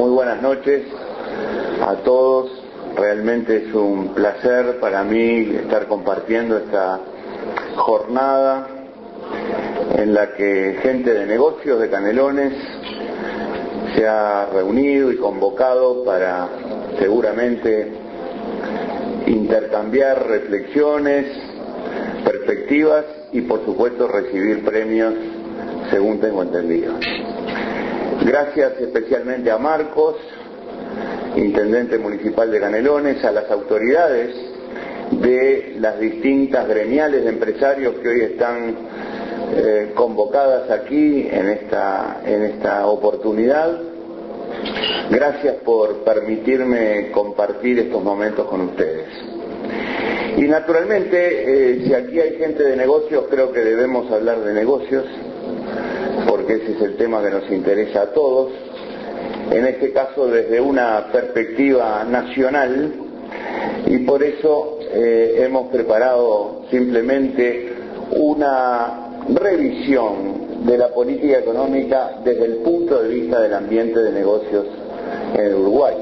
Muy buenas noches a todos. Realmente es un placer para mí estar compartiendo esta jornada en la que gente de negocios de Canelones se ha reunido y convocado para seguramente intercambiar reflexiones, perspectivas y por supuesto recibir premios según tengo entendido. Gracias especialmente a Marcos, intendente municipal de Canelones, a las autoridades de las distintas gremiales de empresarios que hoy están convocadas aquí en esta oportunidad. Gracias por permitirme compartir estos momentos con ustedes. Y naturalmente, si aquí hay gente de negocios, creo que debemos hablar de negocios, porque ese es el tema que nos interesa a todos, en este caso desde una perspectiva nacional, y por eso hemos preparado simplemente una revisión de la política económica desde el punto de vista del ambiente de negocios en el Uruguay.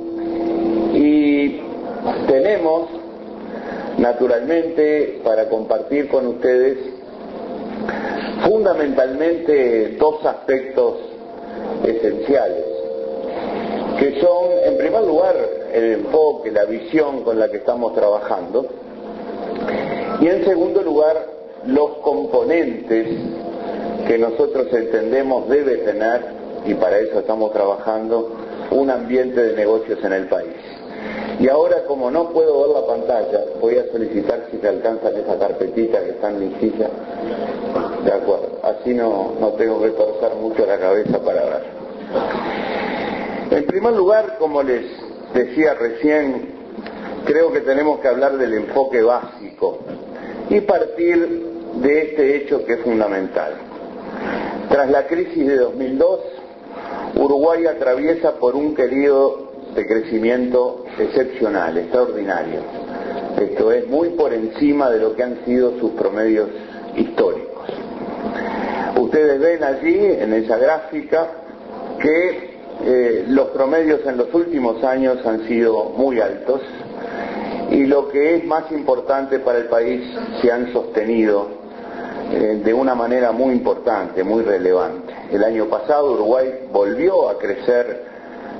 Y tenemos, naturalmente, para compartir con ustedes fundamentalmente dos aspectos esenciales, que son, en primer lugar, el enfoque, la visión con la que estamos trabajando, y en segundo lugar, los componentes que nosotros entendemos debe tener, y para eso estamos trabajando, un ambiente de negocios en el país. Y ahora, como no puedo ver la pantalla, voy a solicitar si se alcanzan esa carpetita que está en mi silla. De acuerdo, así no tengo que torcer mucho la cabeza para ver. En primer lugar, como les decía recién, creo que tenemos que hablar del enfoque básico y partir de este hecho que es fundamental. Tras la crisis de 2002, Uruguay atraviesa por un periodo de crecimiento excepcional, extraordinario. Esto es muy por encima de lo que han sido sus promedios históricos. Ustedes ven allí, en esa gráfica, que los promedios en los últimos años han sido muy altos y lo que es más importante para el país, se han sostenido de una manera muy importante, muy relevante. El año pasado Uruguay volvió a crecer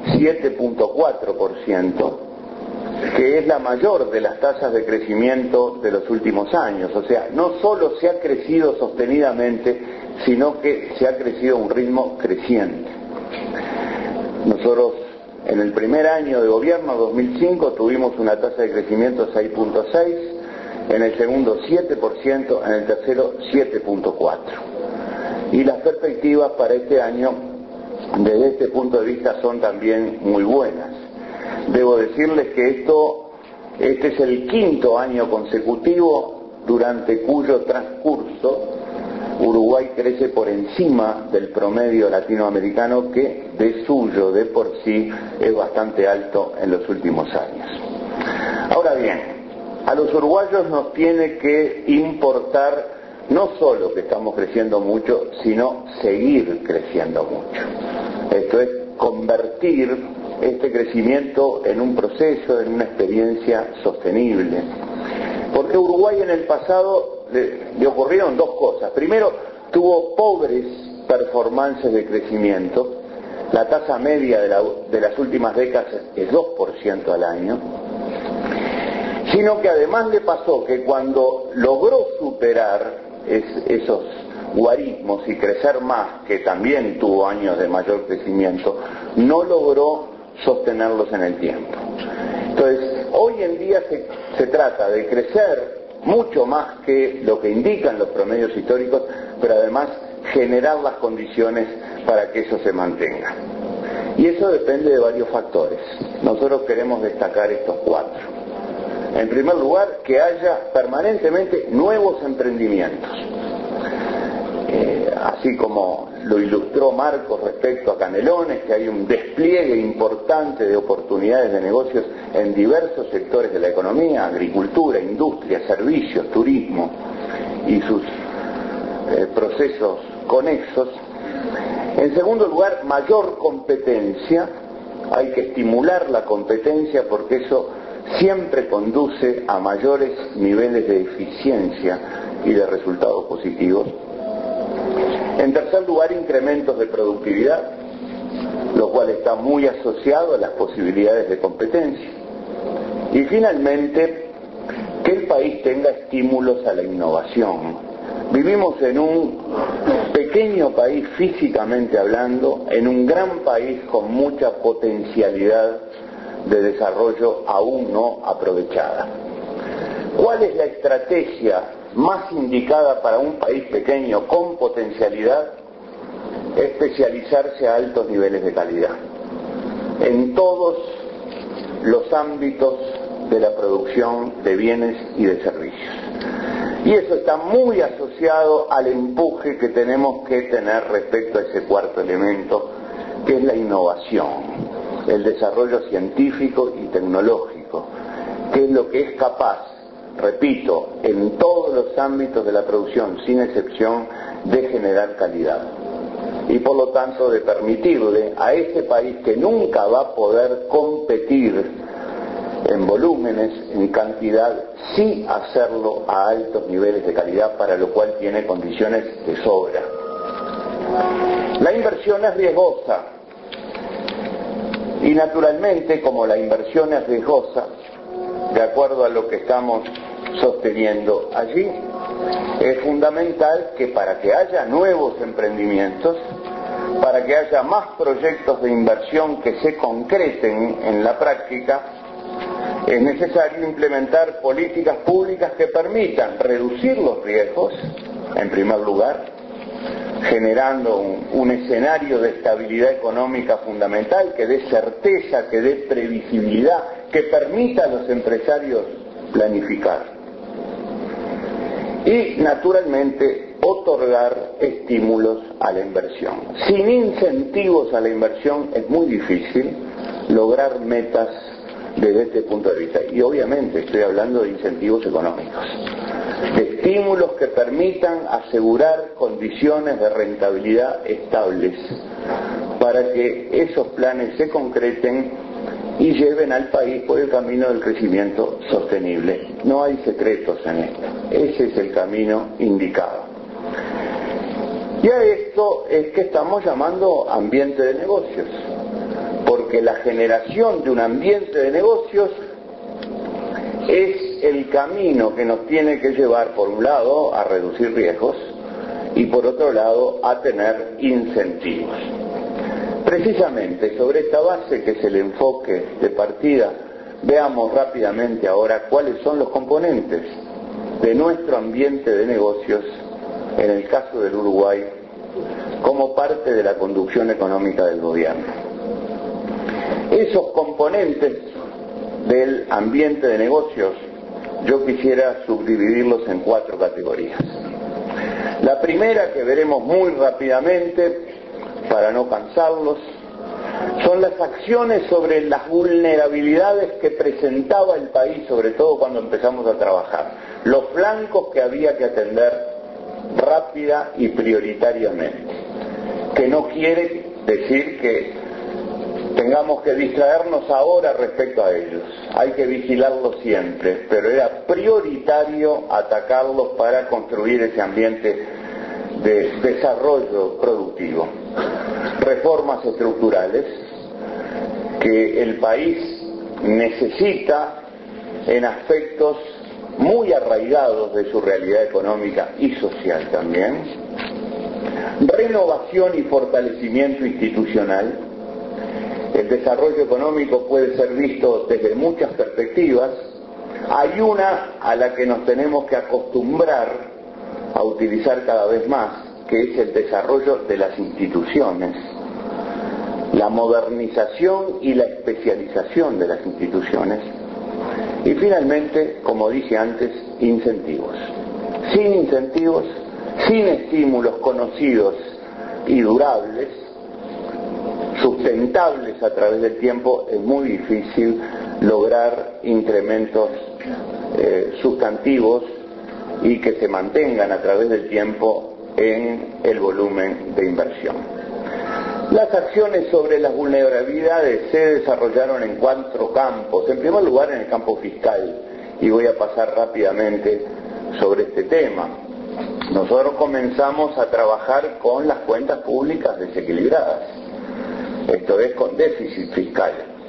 7.4%, que es la mayor de las tasas de crecimiento de los últimos años. O sea, no solo se ha crecido sostenidamente, sino que se ha crecido a un ritmo creciente. Nosotros en el primer año de gobierno, 2005, tuvimos una tasa de crecimiento 6.6%, en el segundo 7%, en el tercero 7.4%. Y las perspectivas para este año, desde este punto de vista, son también muy buenas. Debo decirles que este es el quinto año consecutivo durante cuyo transcurso Uruguay crece por encima del promedio latinoamericano, que de suyo, de por sí, es bastante alto en los últimos años. Ahora bien, a los uruguayos nos tiene que importar no solo que estamos creciendo mucho, sino seguir creciendo mucho. Esto es convertir este crecimiento en un proceso, en una experiencia sostenible. Porque Uruguay en el pasado le ocurrieron dos cosas. Primero, tuvo pobres performances de crecimiento. La tasa media de las últimas décadas es 2% al año. Sino que además le pasó que cuando logró superar esos guarismos y crecer más, que también tuvo años de mayor crecimiento, no logró sostenerlos en el tiempo. Entonces, hoy en día se trata de crecer mucho más que lo que indican los promedios históricos, pero además generar las condiciones para que eso se mantenga. Y eso depende de varios factores. Nosotros queremos destacar estos cuatro. En primer lugar, que haya permanentemente nuevos emprendimientos. Así como lo ilustró Marcos respecto a Canelones, que hay un despliegue importante de oportunidades de negocios en diversos sectores de la economía: agricultura, industria, servicios, turismo y sus procesos conexos. En segundo lugar, mayor competencia hay que estimular la competencia porque eso siempre conduce a mayores niveles de eficiencia y de resultados positivos. En tercer lugar, incrementos de productividad, lo cual está muy asociado a las posibilidades de competencia. Y finalmente, que el país tenga estímulos a la innovación. Vivimos en un pequeño país físicamente hablando, en un gran país con mucha potencialidad de desarrollo aún no aprovechada. ¿Cuál es la estrategia más indicada para un país pequeño con potencialidad? Especializarse a altos niveles de calidad en todos los ámbitos de la producción de bienes y de servicios. Y eso está muy asociado al empuje que tenemos que tener respecto a ese cuarto elemento, que es la innovación, el desarrollo científico y tecnológico, que es lo que es capaz, repito, en todos los ámbitos de la producción, sin excepción, de generar calidad. Y por lo tanto de permitirle a ese país que nunca va a poder competir en volúmenes, en cantidad, sí hacerlo a altos niveles de calidad, para lo cual tiene condiciones de sobra. La inversión es riesgosa y naturalmente, como la inversión es riesgosa, de acuerdo a lo que estamos sosteniendo allí, es fundamental que para que haya nuevos emprendimientos, para que haya más proyectos de inversión que se concreten en la práctica, es necesario implementar políticas públicas que permitan reducir los riesgos, en primer lugar, generando un escenario de estabilidad económica fundamental, que dé certeza, que dé previsibilidad, que permita a los empresarios planificar. Y, naturalmente, otorgar estímulos a la inversión. Sin incentivos a la inversión es muy difícil lograr metas desde este punto de vista. Y obviamente estoy hablando de incentivos económicos, de estímulos que permitan asegurar condiciones de rentabilidad estables para que esos planes se concreten y lleven al país por el camino del crecimiento sostenible. No hay secretos en esto, ese es el camino indicado. Y a esto es que estamos llamando ambiente de negocios, porque la generación de un ambiente de negocios es el camino que nos tiene que llevar, por un lado, a reducir riesgos y por otro lado, a tener incentivos. Precisamente sobre esta base, que es el enfoque de partida, veamos rápidamente ahora cuáles son los componentes de nuestro ambiente de negocios, en el caso del Uruguay, como parte de la conducción económica del gobierno. Esos componentes del ambiente de negocios, yo quisiera subdividirlos en 4 categorías. La primera, que veremos muy rápidamente, para no cansarlos, son las acciones sobre las vulnerabilidades que presentaba el país, sobre todo cuando empezamos a trabajar, los flancos que había que atender rápida y prioritariamente, que no quiere decir que tengamos que distraernos ahora respecto a ellos, hay que vigilarlos siempre, pero era prioritario atacarlos para construir ese ambiente de desarrollo productivo. Reformas estructurales que el país necesita en aspectos muy arraigados de su realidad económica y social también. Renovación y fortalecimiento institucional. El desarrollo económico puede ser visto desde muchas perspectivas. Hay una a la que nos tenemos que acostumbrar a utilizar cada vez más, que es el desarrollo de las instituciones, la modernización y la especialización de las instituciones. Y finalmente, como dije antes, incentivos. Sin incentivos, sin estímulos conocidos y durables, sustentables a través del tiempo, es muy difícil lograr incrementos sustantivos y que se mantengan a través del tiempo en el volumen de inversión. Las acciones sobre las vulnerabilidades se desarrollaron en 4 campos. En primer lugar, en el campo fiscal, y voy a pasar rápidamente sobre este tema. Nosotros comenzamos a trabajar con las cuentas públicas desequilibradas, esto es, con déficit fiscal,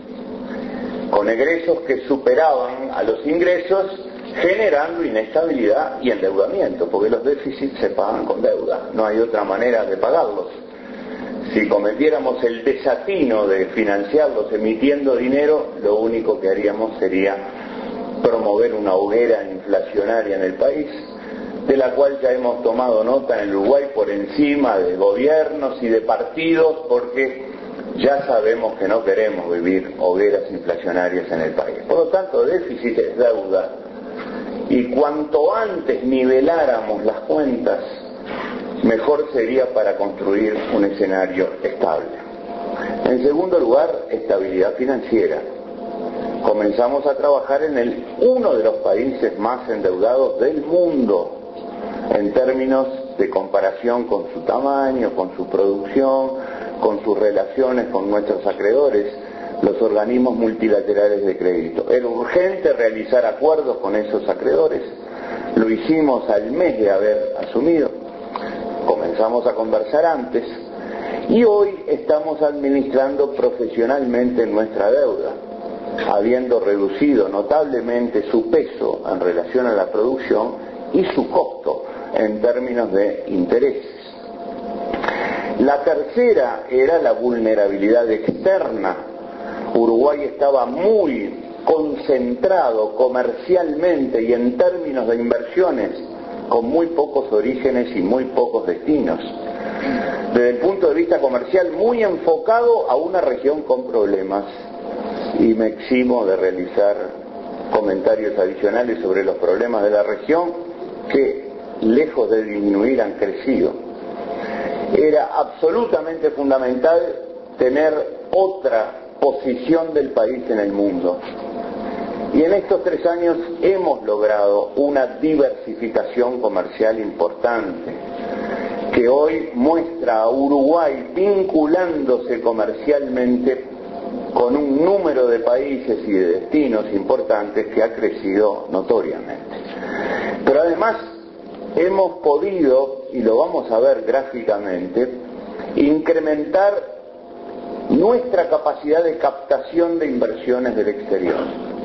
con egresos que superaban a los ingresos, generando inestabilidad y endeudamiento, porque los déficits se pagan con deuda, no hay otra manera de pagarlos. Si cometiéramos el desatino de financiarlos emitiendo dinero, lo único que haríamos sería promover una hoguera inflacionaria en el país, de la cual ya hemos tomado nota en Uruguay por encima de gobiernos y de partidos, porque ya sabemos que no queremos vivir hogueras inflacionarias en el país. Por lo tanto, déficit es deuda, y cuanto antes niveláramos las cuentas, mejor sería para construir un escenario estable. En segundo lugar, estabilidad financiera. Comenzamos a trabajar en uno de los países más endeudados del mundo, en términos de comparación con su tamaño, con su producción, con sus relaciones con nuestros acreedores, los organismos multilaterales de crédito. Era urgente realizar acuerdos con esos acreedores. Lo hicimos al mes de haber asumido. Comenzamos a conversar antes y hoy estamos administrando profesionalmente nuestra deuda, habiendo reducido notablemente su peso en relación a la producción y su costo en términos de intereses. La tercera era la vulnerabilidad externa. Uruguay estaba muy concentrado comercialmente y en términos de inversiones, con muy pocos orígenes y muy pocos destinos. Desde el punto de vista comercial, muy enfocado a una región con problemas, y me eximo de realizar comentarios adicionales sobre los problemas de la región, que lejos de disminuir han crecido. Era absolutamente fundamental tener otra posición del país en el mundo. Y en estos 3 años hemos logrado una diversificación comercial importante, que hoy muestra a Uruguay vinculándose comercialmente con un número de países y de destinos importantes que ha crecido notoriamente. Pero además hemos podido, y lo vamos a ver gráficamente, incrementar nuestra capacidad de captación de inversiones del exterior,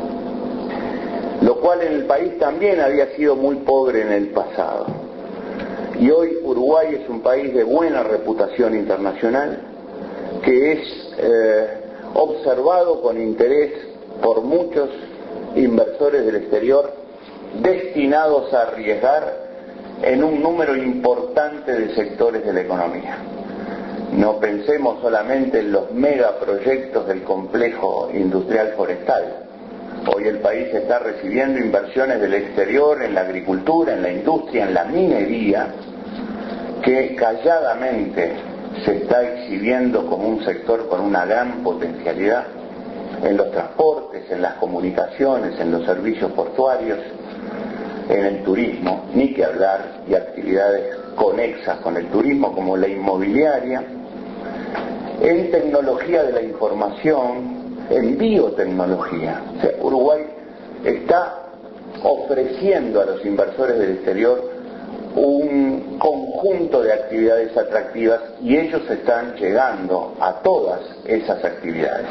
lo cual en el país también había sido muy pobre en el pasado. Y hoy Uruguay es un país de buena reputación internacional, que es observado con interés por muchos inversores del exterior destinados a arriesgar en un número importante de sectores de la economía. No pensemos solamente en los megaproyectos del complejo industrial forestal. Hoy el país está recibiendo inversiones del exterior en la agricultura, en la industria, en la minería, que calladamente se está exhibiendo como un sector con una gran potencialidad, en los transportes, en las comunicaciones, en los servicios portuarios, en el turismo, ni que hablar, y actividades conexas con el turismo como la inmobiliaria, en tecnología de la información, en biotecnología. O sea, Uruguay está ofreciendo a los inversores del exterior un conjunto de actividades atractivas, y ellos están llegando a todas esas actividades.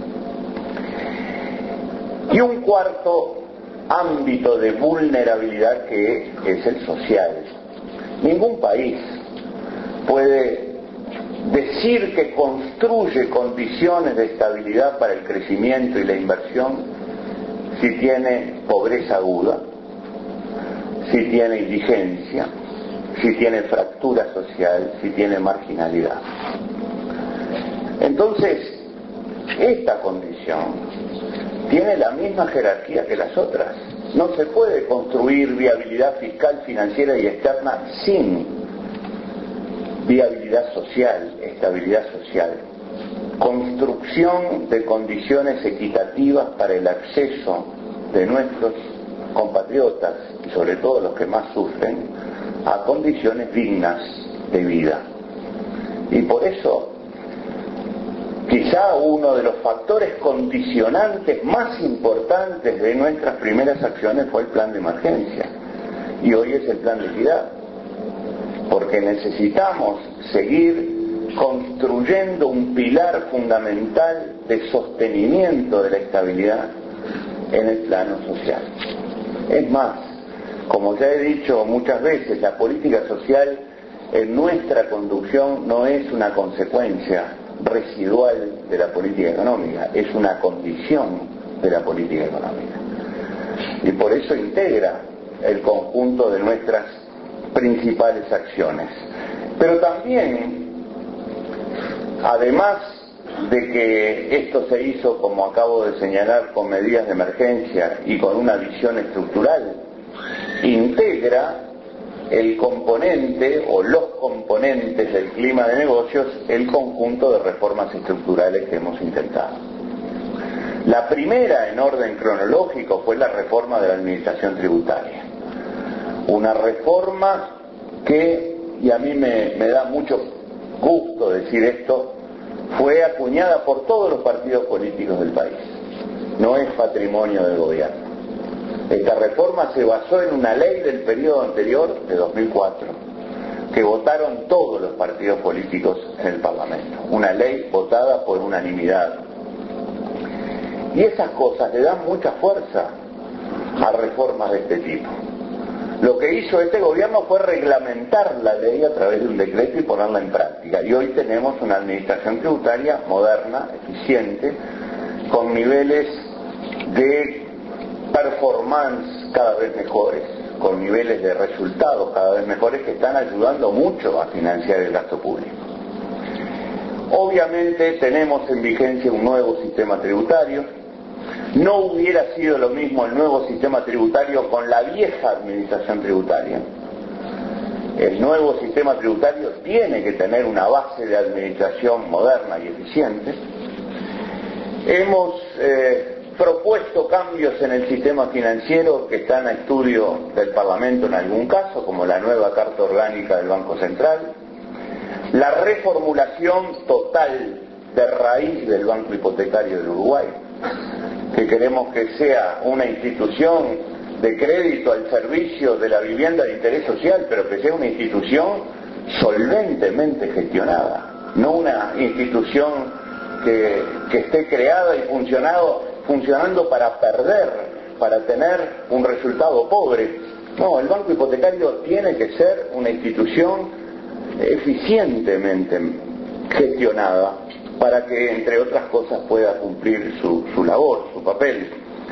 Y un cuarto ámbito de vulnerabilidad, que es el social. Ningún país puede decir que construye condiciones de estabilidad para el crecimiento y la inversión si tiene pobreza aguda, si tiene indigencia, si tiene fractura social, si tiene marginalidad. Entonces, esta condición tiene la misma jerarquía que las otras. No se puede construir viabilidad fiscal, financiera y externa sin viabilidad social, estabilidad social, construcción de condiciones equitativas para el acceso de nuestros compatriotas, y sobre todo los que más sufren, a condiciones dignas de vida. Y por eso Quizá uno de los factores condicionantes más importantes de nuestras primeras acciones fue el plan de emergencia, y hoy es el plan de equidad, porque necesitamos seguir construyendo un pilar fundamental de sostenimiento de la estabilidad en el plano social. Es más, como ya he dicho muchas veces, la política social en nuestra conducción no es una consecuencia residual de la política económica, es una condición de la política económica. Y por eso integra el conjunto de nuestras principales acciones. Pero también, además de que esto se hizo, como acabo de señalar, con medidas de emergencia y con una visión estructural, integra el componente o los componentes del clima de negocios, el conjunto de reformas estructurales que hemos intentado. La primera en orden cronológico fue la reforma de la administración tributaria. Una reforma que, y a mí me da mucho gusto decir esto, fue acuñada por todos los partidos políticos del país. No es patrimonio del gobierno. Esta reforma se basó en una ley del periodo anterior, de 2004, que votaron todos los partidos políticos en el Parlamento. Una ley votada por unanimidad. Y esas cosas le dan mucha fuerza a reformas de este tipo. Lo que hizo este gobierno fue reglamentar la ley a través de un decreto y ponerla en práctica. Y hoy tenemos una administración tributaria moderna, eficiente, con niveles de performance cada vez mejores, con niveles de resultados cada vez mejores, que están ayudando mucho a financiar el gasto público. Obviamente tenemos en vigencia un nuevo sistema tributario. No hubiera sido lo mismo el nuevo sistema tributario con la vieja administración tributaria. El nuevo sistema tributario tiene que tener una base de administración moderna y eficiente. Hemos propuesto cambios en el sistema financiero que están a estudio del Parlamento en algún caso, como la nueva Carta Orgánica del Banco Central, la reformulación total de raíz del Banco Hipotecario del Uruguay, que queremos que sea una institución de crédito al servicio de la vivienda de interés social, pero que sea una institución solventemente gestionada, no una institución que esté creada y funcionando para perder, para tener un resultado pobre. No, el Banco Hipotecario tiene que ser una institución eficientemente gestionada para que, entre otras cosas, pueda cumplir su labor, su papel.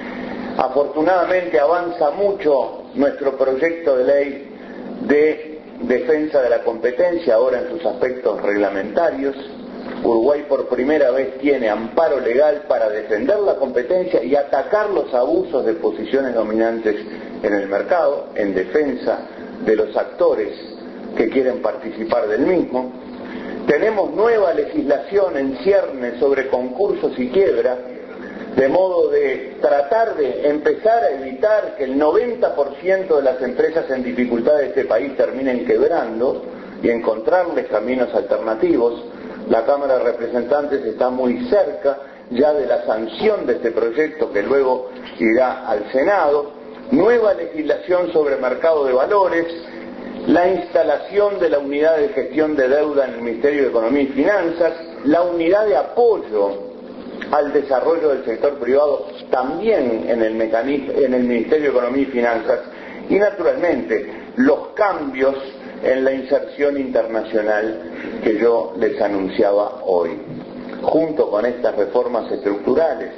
Afortunadamente avanza mucho nuestro proyecto de ley de defensa de la competencia, ahora en sus aspectos reglamentarios. Uruguay por primera vez tiene amparo legal para defender la competencia y atacar los abusos de posiciones dominantes en el mercado, en defensa de los actores que quieren participar del mismo. Tenemos nueva legislación en ciernes sobre concursos y quiebra, de modo de tratar de empezar a evitar que el 90% de las empresas en dificultad de este país terminen quebrando y encontrarles caminos alternativos. La Cámara de Representantes está muy cerca ya de la sanción de este proyecto, que luego irá al Senado. Nueva legislación sobre mercado de valores, la instalación de la unidad de gestión de deuda en el Ministerio de Economía y Finanzas, la unidad de apoyo al desarrollo del sector privado también en el Ministerio de Economía y Finanzas, y naturalmente los cambios en la inserción internacional que yo les anunciaba hoy. Junto con estas reformas estructurales,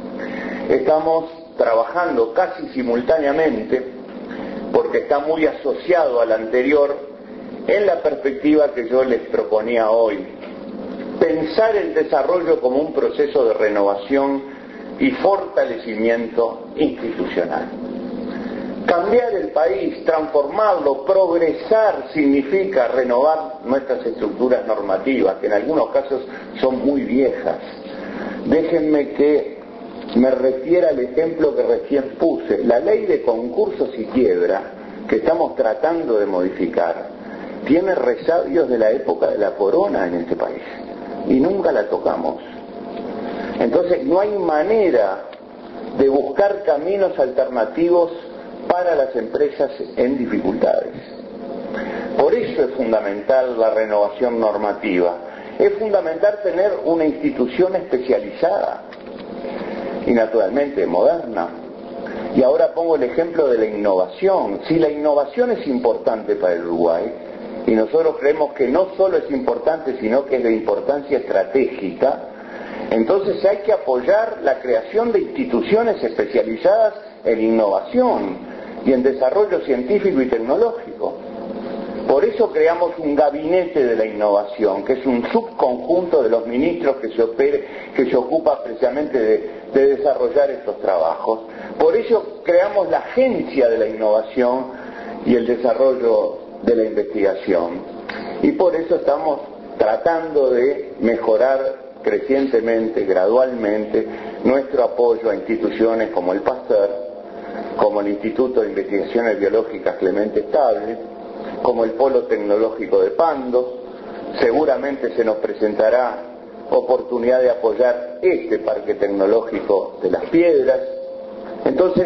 estamos trabajando casi simultáneamente, porque está muy asociado al anterior, en la perspectiva que yo les proponía hoy: pensar el desarrollo como un proceso de renovación y fortalecimiento institucional. Cambiar el país, transformarlo, progresar, significa renovar nuestras estructuras normativas, que en algunos casos son muy viejas. Déjenme que me refiera al ejemplo que recién puse. La ley de concursos y quiebra, que estamos tratando de modificar, tiene resabios de la época de la corona en este país, y nunca la tocamos. Entonces no hay manera de buscar caminos alternativos para las empresas en dificultades. Por eso es fundamental la renovación normativa. Es fundamental tener una institución especializada y naturalmente moderna. Y ahora pongo el ejemplo de la innovación. Si la innovación es importante para el Uruguay, y nosotros creemos que no solo es importante, sino que es de importancia estratégica, entonces hay que apoyar la creación de instituciones especializadas en innovación y en desarrollo científico y tecnológico. Por eso creamos un gabinete de la innovación, que es un subconjunto de los ministros que se ocupa precisamente de desarrollar estos trabajos. Por eso creamos la agencia de la innovación y el desarrollo de la investigación. Y por eso estamos tratando de mejorar crecientemente, gradualmente, nuestro apoyo a instituciones como el Pasteur, como el Instituto de Investigaciones Biológicas Clemente Estable, como el Polo Tecnológico de Pando. Seguramente se nos presentará oportunidad de apoyar este Parque Tecnológico de Las Piedras. Entonces,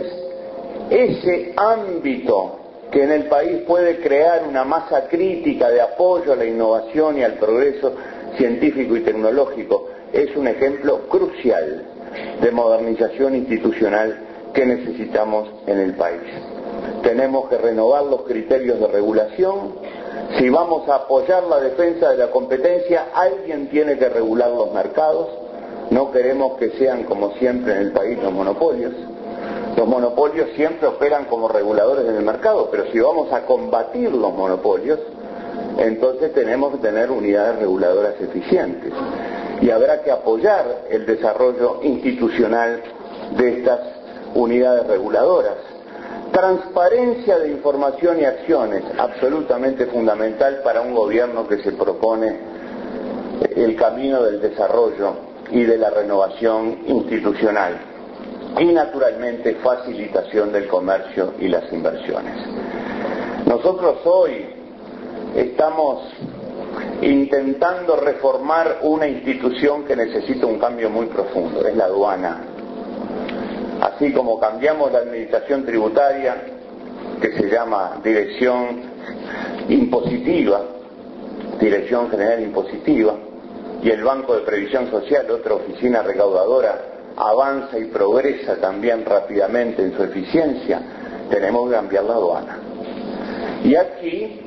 ese ámbito que en el país puede crear una masa crítica de apoyo a la innovación y al progreso científico y tecnológico es un ejemplo crucial de modernización institucional que necesitamos en el país. Tenemos que renovar los criterios de regulación. Si vamos a apoyar la defensa de la competencia, alguien tiene que regular los mercados. No queremos que sean, como siempre en el país, los monopolios. Los monopolios siempre operan como reguladores en el mercado, pero si vamos a combatir los monopolios, entonces tenemos que tener unidades reguladoras eficientes. Y habrá que apoyar el desarrollo institucional de estas unidades reguladoras. Transparencia de información y acciones, absolutamente fundamental para un gobierno que se propone el camino del desarrollo y de la renovación institucional. Y naturalmente facilitación del comercio y las inversiones. Nosotros hoy estamos intentando reformar una institución que necesita un cambio muy profundo, es la aduana. Así como cambiamos la administración tributaria, que se llama Dirección Impositiva, Dirección General Impositiva, y el Banco de Previsión Social, otra oficina recaudadora, avanza y progresa también rápidamente en su eficiencia, tenemos que cambiar la aduana. Y aquí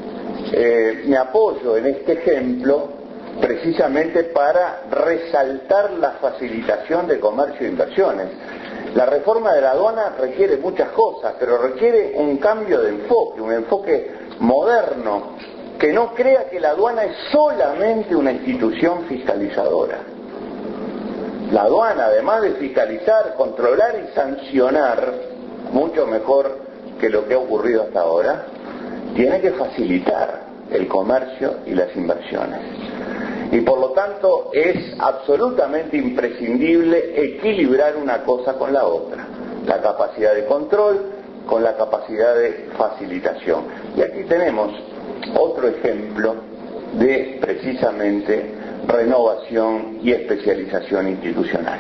me apoyo en este ejemplo precisamente para resaltar la facilitación de comercio e inversiones. La reforma de la aduana requiere muchas cosas, pero requiere un cambio de enfoque, un enfoque moderno, que no crea que la aduana es solamente una institución fiscalizadora. La aduana, además de fiscalizar, controlar y sancionar, mucho mejor que lo que ha ocurrido hasta ahora, tiene que facilitar el comercio y las inversiones. Y por lo tanto es absolutamente imprescindible equilibrar una cosa con la otra, la capacidad de control con la capacidad de facilitación. Y aquí tenemos otro ejemplo de precisamente renovación y especialización institucional.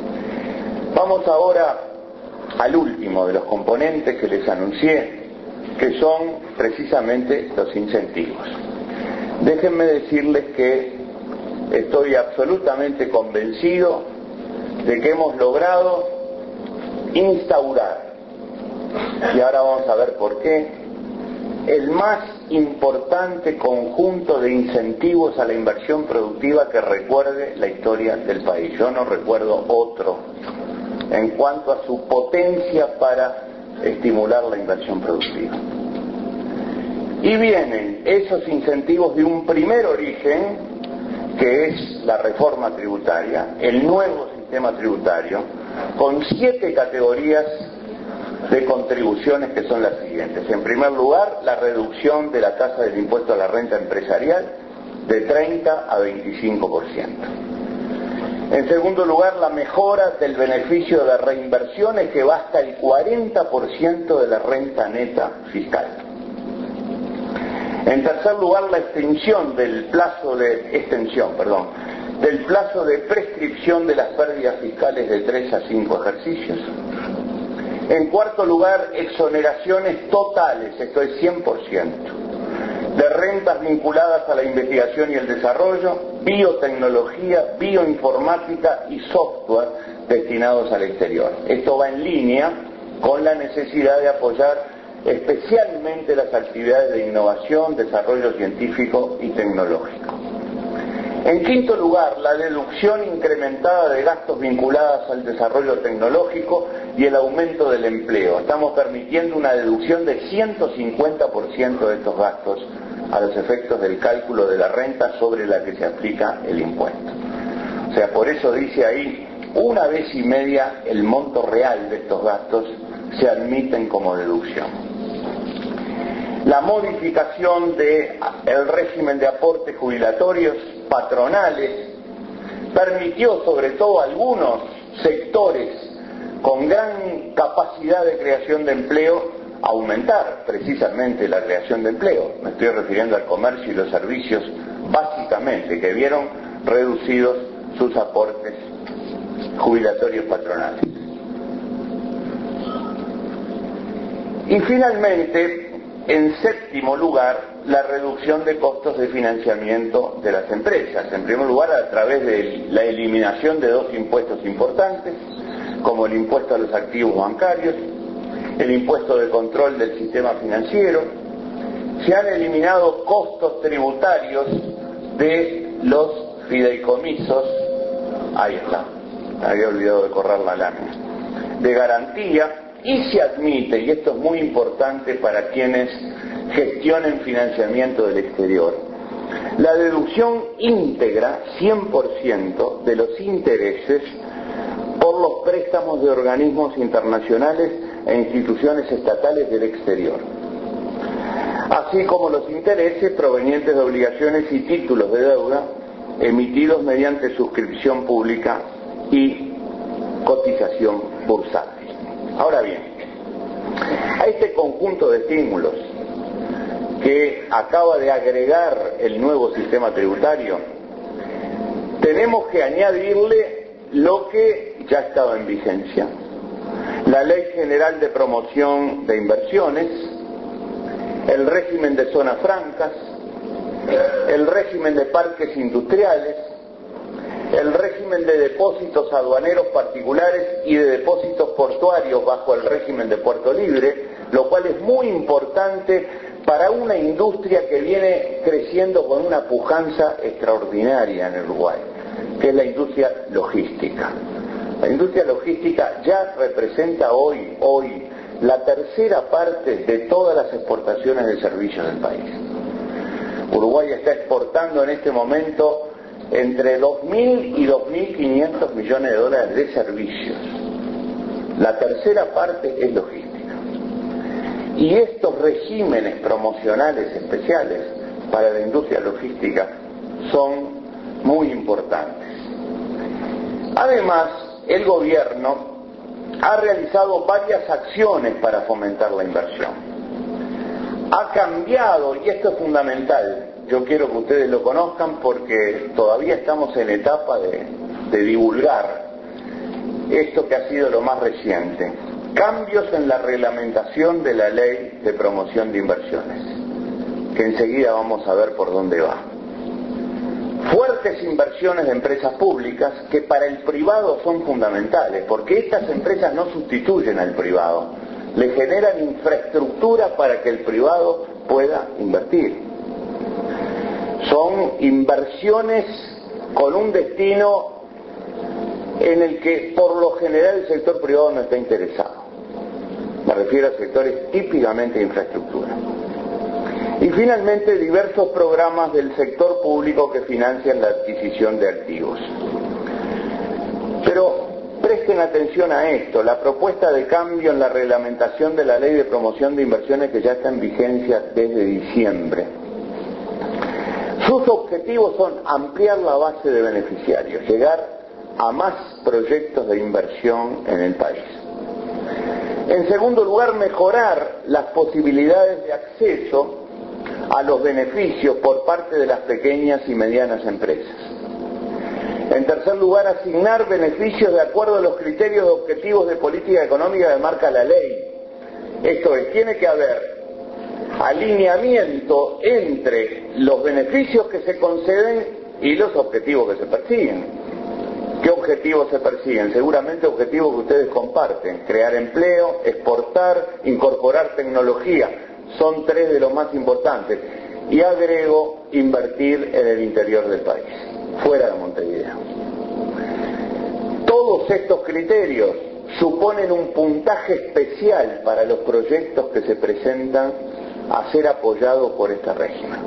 Vamos ahora al último de los componentes que les anuncié, que son precisamente los incentivos. Déjenme decirles que estoy absolutamente convencido de que hemos logrado instaurar, y ahora vamos a ver por qué, el más importante conjunto de incentivos a la inversión productiva que recuerde la historia del país. Yo no recuerdo otro en cuanto a su potencia para estimular la inversión productiva. Y vienen esos incentivos de un primer origen, que es la reforma tributaria, el nuevo sistema tributario, con 7 categorías de contribuciones que son las siguientes. En primer lugar, la reducción de la tasa del impuesto a la renta empresarial de 30 a 25%. En segundo lugar, la mejora del beneficio de reinversiones que va hasta el 40% de la renta neta fiscal. En tercer lugar, la extensión del plazo de del plazo de prescripción de las pérdidas fiscales de 3 a 5 ejercicios. En cuarto lugar, exoneraciones totales, esto es 100%, de rentas vinculadas a la investigación y el desarrollo, biotecnología, bioinformática y software destinados al exterior. Esto va en línea con la necesidad de apoyar especialmente las actividades de innovación, desarrollo científico y tecnológico. En quinto lugar, la deducción incrementada de gastos vinculados al desarrollo tecnológico y el aumento del empleo. Estamos permitiendo una deducción de 150% de estos gastos a los efectos del cálculo de la renta sobre la que se aplica el impuesto. O sea, por eso dice ahí, 1,5 veces el monto real de estos gastos se admiten como deducción. La modificación del régimen de aportes jubilatorios patronales permitió sobre todo a algunos sectores con gran capacidad de creación de empleo aumentar precisamente la creación de empleo. Me estoy refiriendo al comercio y los servicios básicamente, que vieron reducidos sus aportes jubilatorios patronales. Y finalmente, en séptimo lugar, la reducción de costos de financiamiento de las empresas. En primer lugar, a través de la eliminación de 2 impuestos importantes, como el impuesto a los activos bancarios, el impuesto de control del sistema financiero. Se han eliminado costos tributarios de los fideicomisos, ahí está, había olvidado de correr la lámina, de garantía. Y se admite, y esto es muy importante para quienes gestionen financiamiento del exterior, la deducción íntegra, 100%, de los intereses por los préstamos de organismos internacionales e instituciones estatales del exterior, así como los intereses provenientes de obligaciones y títulos de deuda emitidos mediante suscripción pública y cotización bursátil. Ahora bien, a este conjunto de estímulos que acaba de agregar el nuevo sistema tributario, tenemos que añadirle lo que ya estaba en vigencia: la Ley General de Promoción de Inversiones, el régimen de zonas francas, el régimen de parques industriales, el régimen de depósitos aduaneros particulares y de depósitos portuarios bajo el régimen de Puerto Libre, lo cual es muy importante para una industria que viene creciendo con una pujanza extraordinaria en el Uruguay, que es la industria logística. La industria logística ya representa hoy la tercera parte de todas las exportaciones de servicios del país. Uruguay está exportando en este momento entre 2.000 y 2.500 millones de dólares de servicios. La tercera parte es logística. Y estos regímenes promocionales especiales para la industria logística son muy importantes. Además, el gobierno ha realizado varias acciones para fomentar la inversión. Ha cambiado, y esto es fundamental, yo quiero que ustedes lo conozcan porque todavía estamos en etapa de divulgar esto que ha sido lo más reciente: cambios en la reglamentación de la Ley de Promoción de Inversiones, que enseguida vamos a ver por dónde va. Fuertes inversiones de empresas públicas que para el privado son fundamentales, porque estas empresas no sustituyen al privado, le generan infraestructura para que el privado pueda invertir. Son inversiones con un destino en el que por lo general el sector privado no está interesado. Me refiero a sectores típicamente de infraestructura. Y finalmente, diversos programas del sector público que financian la adquisición de activos. Pero presten atención a esto: la propuesta de cambio en la reglamentación de la Ley de Promoción de Inversiones, que ya está en vigencia desde diciembre. Sus objetivos son ampliar la base de beneficiarios, llegar a más proyectos de inversión en el país. En segundo lugar, mejorar las posibilidades de acceso a los beneficios por parte de las pequeñas y medianas empresas. En tercer lugar, asignar beneficios de acuerdo a los criterios de objetivos de política económica que marca la ley. Esto es, tiene que haber alineamiento entre los beneficios que se conceden y los objetivos que se persiguen. ¿Qué objetivos se persiguen? Seguramente objetivos que ustedes comparten: crear empleo, exportar, incorporar tecnología. Son tres de los más importantes. Y agrego, invertir en el interior del país, fuera de Montevideo. Todos estos criterios suponen un puntaje especial para los proyectos que se presentan a ser apoyados por este régimen,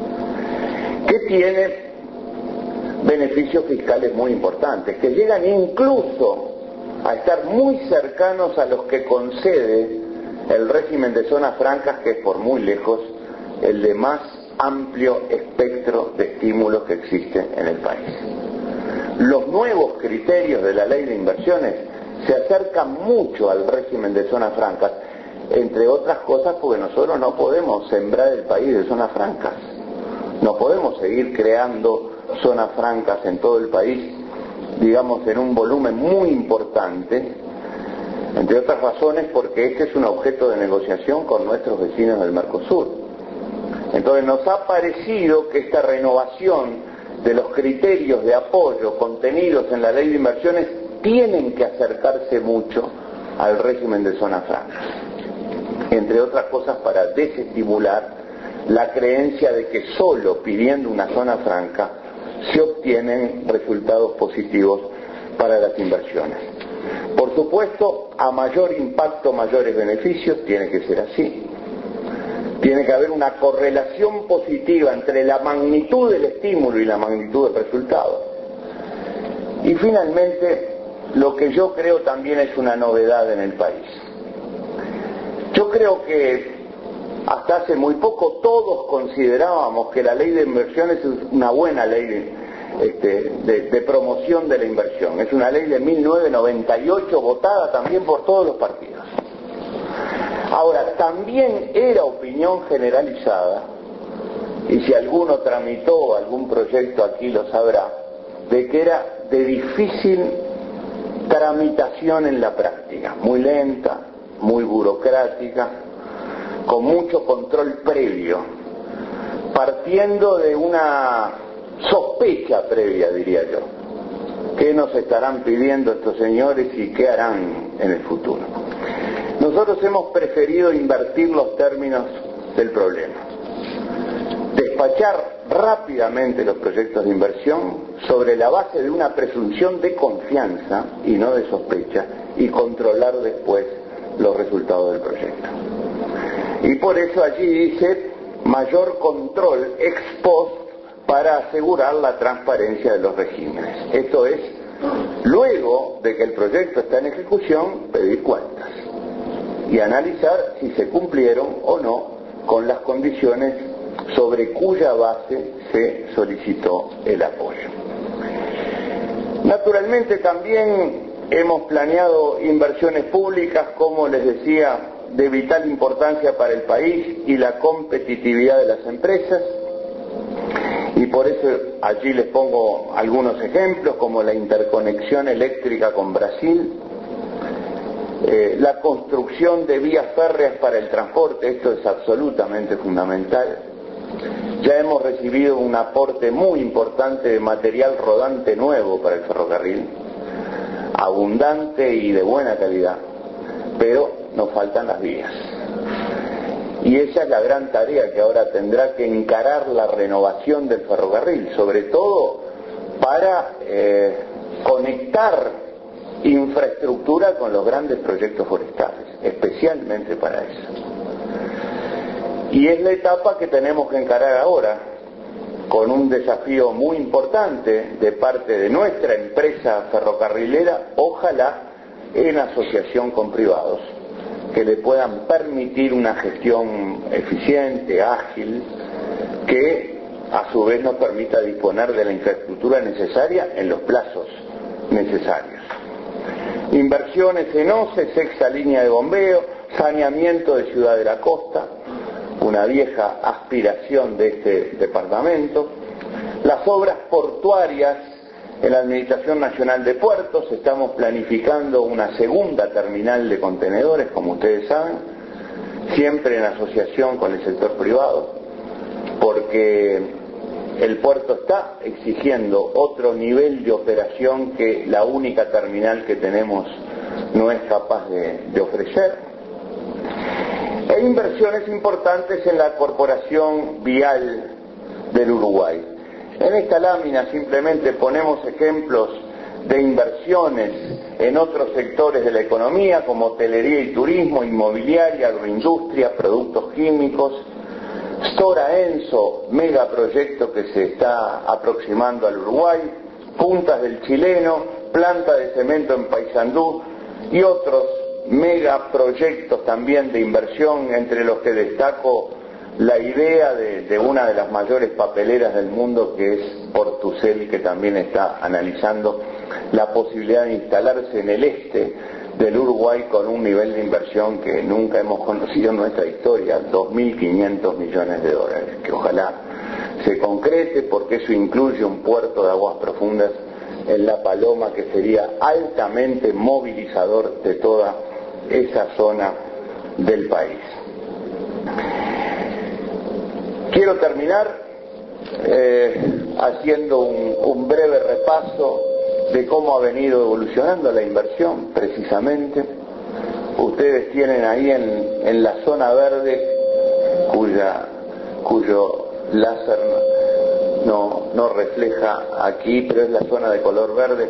que tiene beneficios fiscales muy importantes, que llegan incluso a estar muy cercanos a los que concede el régimen de zonas francas, que es por muy lejos el de más amplio espectro de estímulos que existe en el país. Los nuevos criterios de la ley de inversiones se acercan mucho al régimen de zonas francas, entre otras cosas porque nosotros no podemos sembrar el país de zonas francas. No podemos seguir creando zonas francas en todo el país, digamos, en un volumen muy importante, entre otras razones porque este es un objeto de negociación con nuestros vecinos del Mercosur. Entonces nos ha parecido que esta renovación de los criterios de apoyo contenidos en la ley de inversiones tienen que acercarse mucho al régimen de zonas francas, entre otras cosas para desestimular la creencia de que solo pidiendo una zona franca se obtienen resultados positivos para las inversiones. Por supuesto, a mayor impacto, mayores beneficios, tiene que ser así. Tiene que haber una correlación positiva entre la magnitud del estímulo y la magnitud del resultado. Y finalmente, lo que yo creo también es una novedad en el país. Yo creo que hasta hace muy poco todos considerábamos que la ley de inversiones es una buena ley de promoción de la inversión. Es una ley de 1998 votada también por todos los partidos. Ahora, también era opinión generalizada, y si alguno tramitó algún proyecto aquí lo sabrá, de que era de difícil tramitación en la práctica, muy lenta, muy burocrática, con mucho control previo, partiendo de una sospecha previa, diría yo. ¿Qué nos estarán pidiendo estos señores y qué harán en el futuro? Nosotros hemos preferido invertir los términos del problema, despachar rápidamente los proyectos de inversión sobre la base de una presunción de confianza y no de sospecha, y controlar después los resultados del proyecto. Y por eso allí dice mayor control ex post para asegurar la transparencia de los regímenes. Esto es, luego de que el proyecto está en ejecución, pedir cuentas y analizar si se cumplieron o no con las condiciones sobre cuya base se solicitó el apoyo. Naturalmente también hemos planeado inversiones públicas, como les decía, de vital importancia para el país y la competitividad de las empresas, y por eso allí les pongo algunos ejemplos, como la interconexión eléctrica con Brasil, la construcción de vías férreas para el transporte. Esto es absolutamente fundamental. Ya hemos recibido un aporte muy importante de material rodante nuevo para el ferrocarril, abundante y de buena calidad, pero nos faltan las vías. Y esa es la gran tarea que ahora tendrá que encarar la renovación del ferrocarril, sobre todo para conectar infraestructura con los grandes proyectos forestales, especialmente para eso. Y es la etapa que tenemos que encarar ahora, con un desafío muy importante de parte de nuestra empresa ferrocarrilera, ojalá en asociación con privados, que le puedan permitir una gestión eficiente, ágil, que a su vez nos permita disponer de la infraestructura necesaria en los plazos necesarios. Inversiones en OCE, sexta línea de bombeo, saneamiento de Ciudad de la Costa, una vieja aspiración de este departamento, las obras portuarias En la Administración Nacional de Puertos estamos planificando una segunda terminal de contenedores, como ustedes saben, siempre en asociación con el sector privado, porque el puerto está exigiendo otro nivel de operación que la única terminal que tenemos no es capaz de ofrecer. E inversiones importantes en la Corporación Vial del Uruguay. En esta lámina simplemente ponemos ejemplos de inversiones en otros sectores de la economía, como hotelería y turismo, inmobiliaria, agroindustria, productos químicos, Stora Enso, megaproyecto que se está aproximando al Uruguay, Puntas del Chileno, planta de cemento en Paysandú y otros megaproyectos también de inversión, entre los que destaco la idea de una de las mayores papeleras del mundo, que es Portucel, que también está analizando la posibilidad de instalarse en el este del Uruguay con un nivel de inversión que nunca hemos conocido en nuestra historia, 2.500 millones de dólares, que ojalá se concrete, porque eso incluye un puerto de aguas profundas en La Paloma que sería altamente movilizador de toda esa zona del país. Quiero terminar haciendo un breve repaso de cómo ha venido evolucionando la inversión, precisamente. Ustedes tienen ahí en la zona verde, cuyo láser no refleja aquí, pero es la zona de color verde,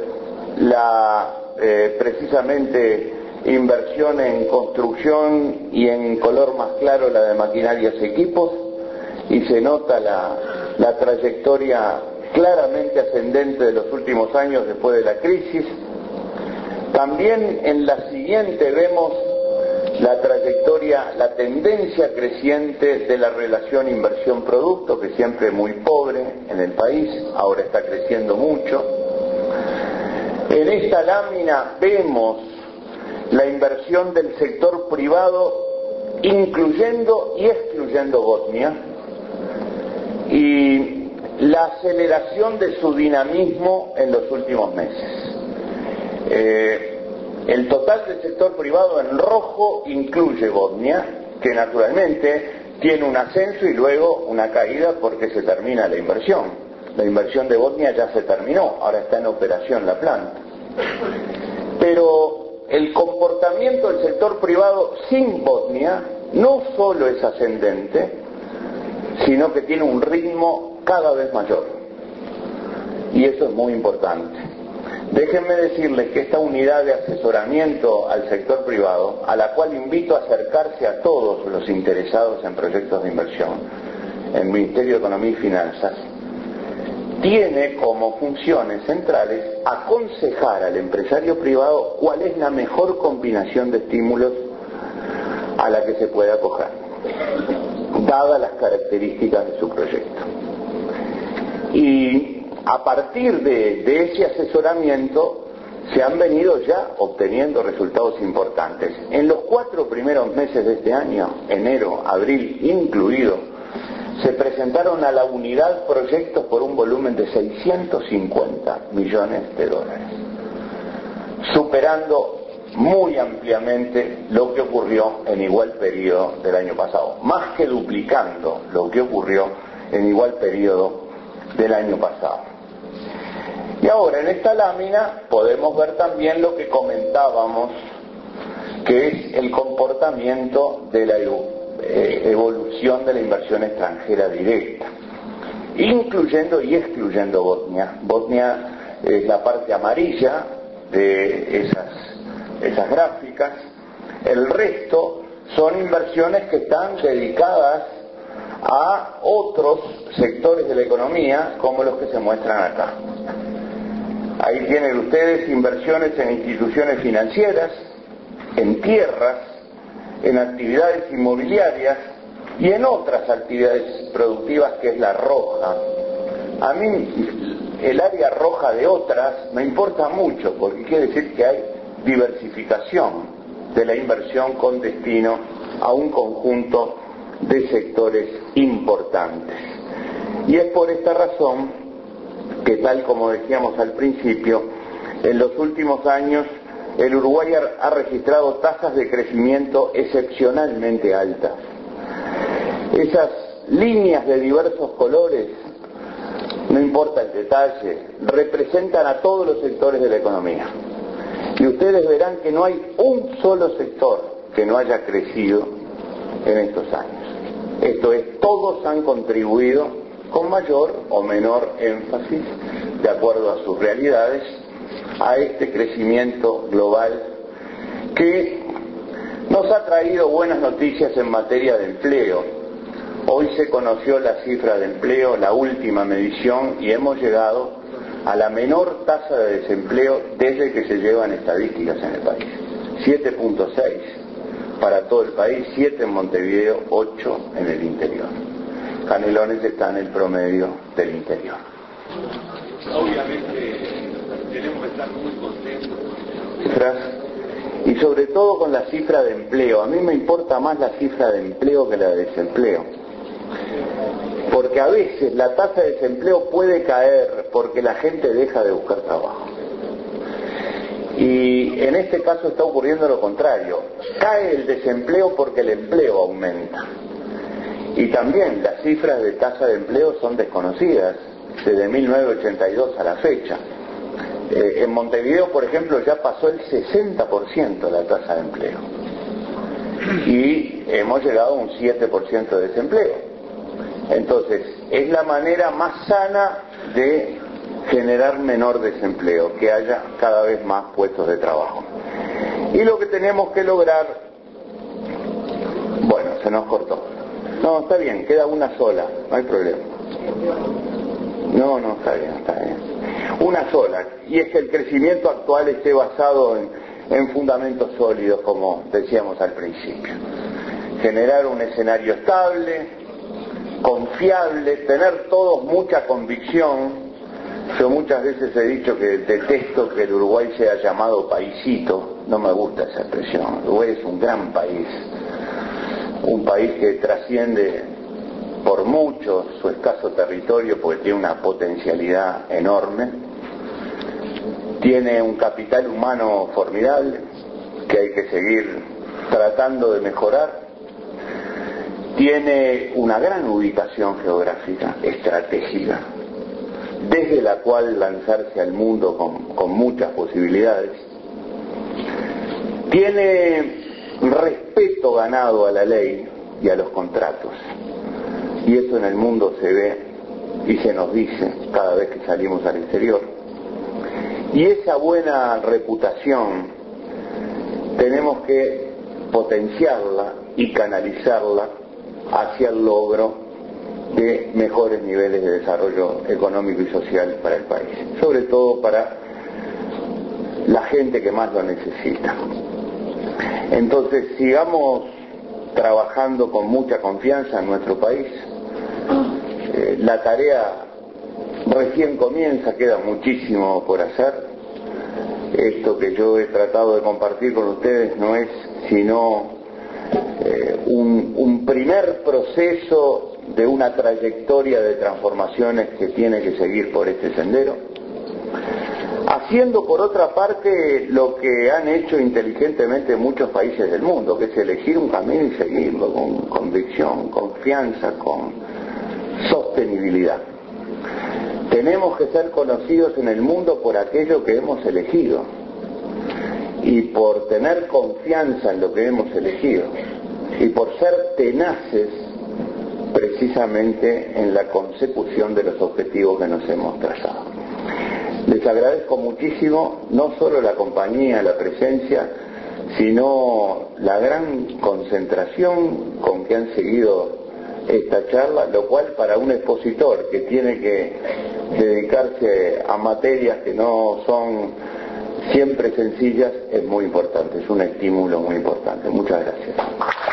precisamente inversión en construcción, y en color más claro la de maquinarias y equipos, y se nota la trayectoria claramente ascendente de los últimos años después de la crisis. También en la siguiente vemos la trayectoria, la tendencia creciente de la relación inversión-producto, que siempre es muy pobre en el país, ahora está creciendo mucho. En esta lámina vemos la inversión del sector privado, incluyendo y excluyendo Bosnia, y la aceleración de su dinamismo en los últimos meses. El total del sector privado en rojo incluye Bosnia, que naturalmente tiene un ascenso y luego una caída porque se termina la inversión. La inversión de Bosnia ya se terminó, ahora está en operación la planta. Pero el comportamiento del sector privado sin Bosnia no solo es ascendente, sino que tiene un ritmo cada vez mayor. Y eso es muy importante. Déjenme decirles que esta unidad de asesoramiento al sector privado, a la cual invito a acercarse a todos los interesados en proyectos de inversión, el Ministerio de Economía y Finanzas, tiene como funciones centrales aconsejar al empresario privado cuál es la mejor combinación de estímulos a la que se puede acoger, dadas las características de su proyecto. Y a partir de ese asesoramiento se han venido ya obteniendo resultados importantes. En los 4 primeros meses de este año, enero, abril incluido, se presentaron a la unidad proyectos por un volumen de 650 millones de dólares, superando muy ampliamente lo que ocurrió en igual periodo del año pasado, más que duplicando lo que ocurrió en igual periodo del año pasado. Y ahora en esta lámina podemos ver también lo que comentábamos, que es el comportamiento de la evolución de la inversión extranjera directa, incluyendo y excluyendo Bosnia. Bosnia es la parte amarilla de esas gráficas. El resto son inversiones que están dedicadas a otros sectores de la economía, como los que se muestran acá. Ahí tienen ustedes inversiones en instituciones financieras, en tierras, en actividades inmobiliarias y en otras actividades productivas, que es la roja. A mí el área roja de otras me importa mucho, porque quiere decir que hay diversificación de la inversión con destino a un conjunto de sectores importantes. Y es por esta razón que tal como decíamos al principio, en los últimos años el Uruguay ha registrado tasas de crecimiento excepcionalmente altas. Esas líneas de diversos colores, no importa el detalle, representan a todos los sectores de la economía. Y ustedes verán que no hay un solo sector que no haya crecido en estos años. Esto es, todos han contribuido con mayor o menor énfasis, de acuerdo a sus realidades, a este crecimiento global que nos ha traído buenas noticias en materia de empleo. Hoy se conoció la cifra de empleo, la última medición, y hemos llegado a la menor tasa de desempleo desde que se llevan estadísticas en el país. 7.6 para todo el país, 7 en Montevideo, 8 en el interior. Canelones está en el promedio del interior. Obviamente tenemos que estar muy contentos. Y sobre todo con la cifra de empleo. A mí me importa más la cifra de empleo que la de desempleo. Porque a veces la tasa de desempleo puede caer porque la gente deja de buscar trabajo. Y en este caso está ocurriendo lo contrario. Cae el desempleo porque el empleo aumenta. Y también las cifras de tasa de empleo son desconocidas desde 1982 a la fecha. En Montevideo, por ejemplo, ya pasó el 60% la tasa de empleo. Y hemos llegado a un 7% de desempleo. Entonces, es la manera más sana de generar menor desempleo, que haya cada vez más puestos de trabajo. Y lo que tenemos que lograr, bueno, se nos cortó. No, está bien, queda una sola, no hay problema. No, está bien. Una sola, y es que el crecimiento actual esté basado en fundamentos sólidos, como decíamos al principio. Generar un escenario estable, confiable, tener todos mucha convicción. Yo muchas veces he dicho que detesto que el Uruguay sea llamado paisito, no me gusta esa expresión. Uruguay es un gran país, un país que trasciende por mucho su escaso territorio porque tiene una potencialidad enorme, tiene un capital humano formidable que hay que seguir tratando de mejorar. Tiene una gran ubicación geográfica, estratégica, desde la cual lanzarse al mundo con muchas posibilidades. Tiene respeto ganado a la ley y a los contratos. Y eso en el mundo se ve y se nos dice cada vez que salimos al exterior. Y esa buena reputación tenemos que potenciarla y canalizarla hacia el logro de mejores niveles de desarrollo económico y social para el país, sobre todo para la gente que más lo necesita. Entonces, sigamos trabajando con mucha confianza en nuestro país. La tarea recién comienza, queda muchísimo por hacer. Esto que yo he tratado de compartir con ustedes no es sino un primer proceso de una trayectoria de transformaciones que tiene que seguir por este sendero, haciendo por otra parte lo que han hecho inteligentemente muchos países del mundo, que es elegir un camino y seguirlo con convicción, confianza, con sostenibilidad. Tenemos que ser conocidos en el mundo por aquello que hemos elegido y por tener confianza en lo que hemos elegido y por ser tenaces precisamente en la consecución de los objetivos que nos hemos trazado. Les agradezco muchísimo no solo la compañía, la presencia, sino la gran concentración con que han seguido esta charla, lo cual para un expositor que tiene que dedicarse a materias que no son siempre sencillas es muy importante, es un estímulo muy importante. Muchas gracias.